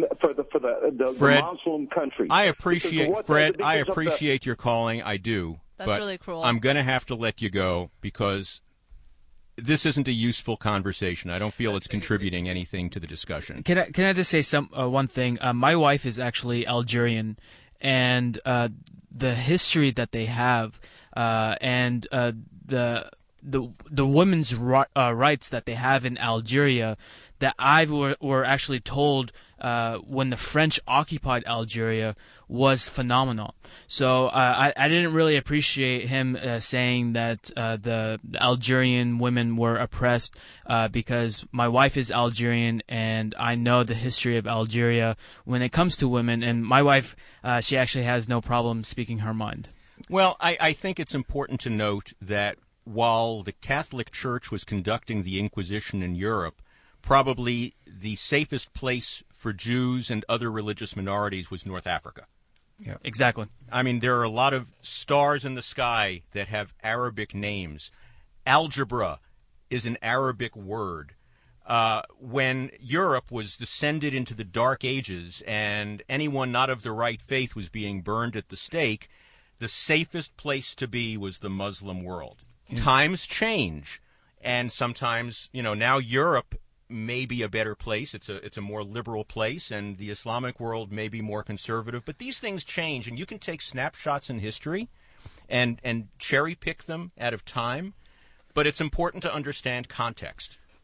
Muslim countries. I appreciate your calling. I do. That's but really cruel. I'm going to have to let you go because this isn't a useful conversation. I don't feel it's contributing anything to the discussion. Can I just say one thing? My wife is actually Algerian, and the history that they have, and the women's rights that they have in Algeria, that were actually told when the French occupied Algeria, was phenomenal. So I didn't really appreciate him saying that the Algerian women were oppressed, because my wife is Algerian and I know the history of Algeria when it comes to women, and my wife, she actually has no problem speaking her mind. Well, I think it's important to note that while the Catholic Church was conducting the Inquisition in Europe, probably the safest place for Jews and other religious minorities was North Africa. Yeah, exactly. I mean, there are a lot of stars in the sky that have Arabic names. Algebra is an Arabic word. When Europe was descended into the Dark Ages and anyone not of the right faith was being burned at the stake, the safest place to be was the Muslim world. Times change, and sometimes, now Europe may be a better place. It's a more liberal place, and the Islamic world may be more conservative. But these things change, and you can take snapshots in history and cherry pick them out of time. But it's important to understand context.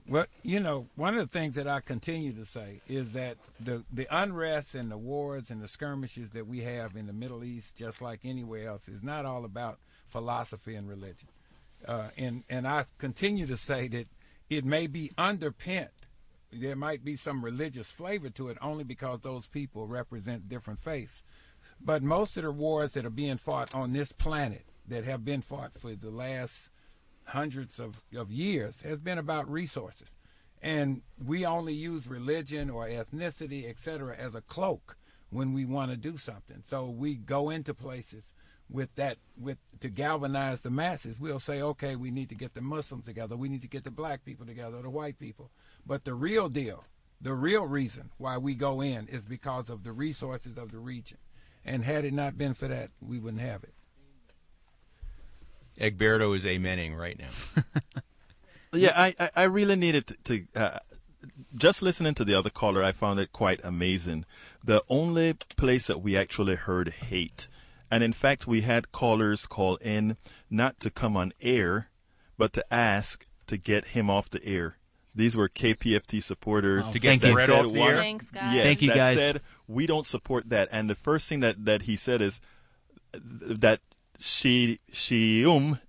Well, you know, one of the things that I continue to say is that the unrest and the wars and the skirmishes that we have in the Middle East, just like anywhere else, is not all about philosophy and religion. And I continue to say that it may be underpinned. There might be some religious flavor to it only because those people represent different faiths. But most of the wars that are being fought on this planet, that have been fought for the last hundreds of years, has been about resources. And we only use religion or ethnicity, etc., as a cloak when we want to do something. So we go into places to galvanize the masses. We'll say, okay, we need to get the Muslims together, we need to get the black people together, the white people. But the real deal, the real reason why we go in is because of the resources of the region. And had it not been for that, we wouldn't have it. Egberto is amening right now. Yeah, I really needed to just listening to the other caller, I found it quite amazing. The only place that we actually heard hate, and in fact we had callers call in not to come on air, but to ask to get him off the air. These were KPFT supporters. To get Fred off the air? Thanks, guys. Yes, Thank you, guys. said, we don't support that. And the first thing that he said is that Shiam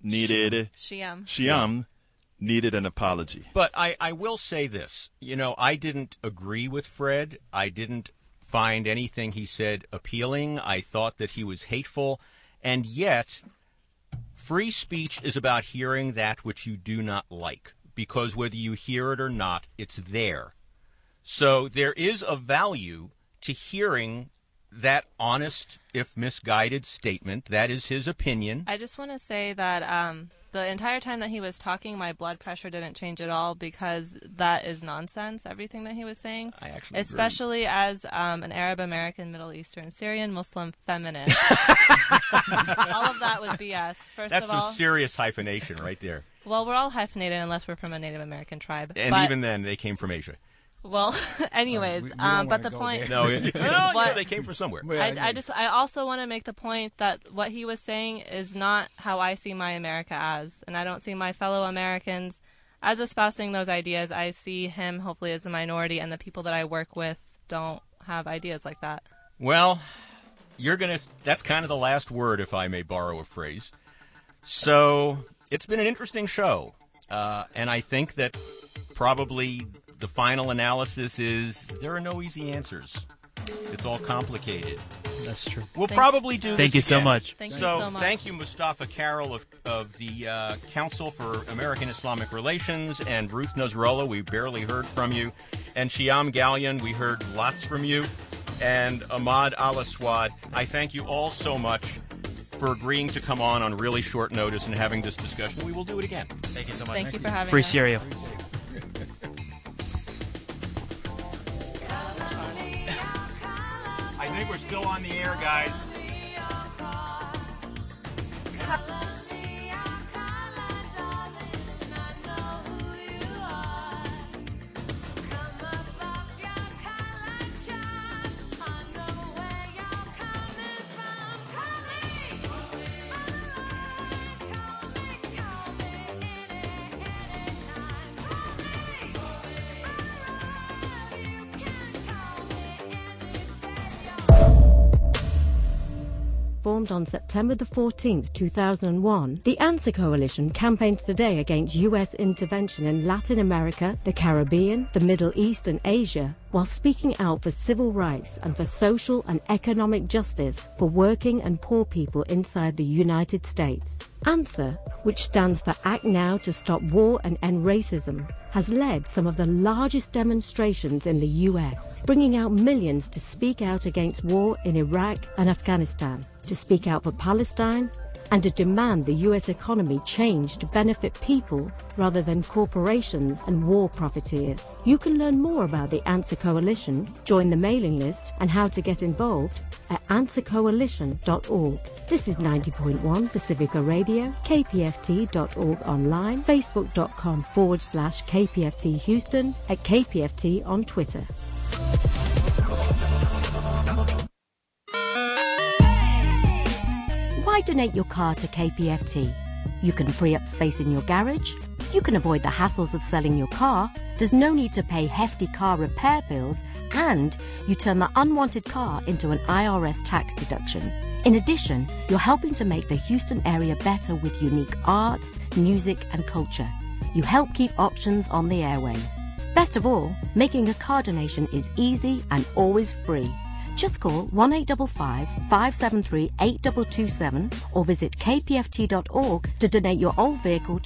needed an apology. But I will say this. You know, I didn't agree with Fred. I didn't find anything he said appealing. I thought that he was hateful. And yet, free speech is about hearing that which you do not like. Because whether you hear it or not, it's there. So there is a value to hearing that honest, if misguided statement. That is his opinion. I just want to say that the entire time that he was talking, my blood pressure didn't change at all because that is nonsense, everything that he was saying. I actually Especially agree. As an Arab American, Middle Eastern, Syrian, Muslim feminist. All of that was BS. That's some serious hyphenation right there. Well, we're all hyphenated unless we're from a Native American tribe. And even then, they came from Asia. Well, anyways, we don't but the go point... there. No, they came from somewhere. I also want to make the point that what he was saying is not how I see my America as, and I don't see my fellow Americans as espousing those ideas. I see him hopefully as a minority, and the people that I work with don't have ideas like that. Well, that's kind of the last word, if I may borrow a phrase. So it's been an interesting show, and I think that probably the final analysis is there are no easy answers. It's all complicated. That's true. We'll probably do this Thank you so again. much. Thank you so much. Thank you, Mustafa Carroll of the Council for American Islamic Relations, and Ruth Nasrallah, we barely heard from you, and Shiam Gallion, we heard lots from you, and Ahmad Al-Aswad. I thank you all so much for agreeing to come on really short notice and having this discussion. We will do it again. Thank you so much. Thank you for having Free us. Syria. I think we're still on the air, guys. Formed on September the 14th, 2001, the Answer Coalition campaigns today against U.S. intervention in Latin America, the Caribbean, the Middle East and Asia, while speaking out for civil rights and for social and economic justice for working and poor people inside the United States. Answer, which stands for Act Now to Stop War and End Racism, has led some of the largest demonstrations in the U.S., bringing out millions to speak out against war in Iraq and Afghanistan, to speak out for Palestine, and to demand the U.S. economy change to benefit people rather than corporations and war profiteers. You can learn more about the Answer Coalition, join the mailing list, and how to get involved at answercoalition.org. This is 90.1 Pacifica Radio, kpft.org online, facebook.com/KPFT Houston, at KPFT on Twitter. Why donate your car to KPFT? You can free up space in your garage, You can avoid the hassles of selling your car. There's no need to pay hefty car repair bills, and you turn the unwanted car into an IRS tax deduction. In addition, you're helping to make the Houston area better with unique arts, music, and culture. You help keep options on the airways. Best of all, making a car donation is easy and always free. Just call 1-855-573-8227 or visit kpft.org to donate your old vehicle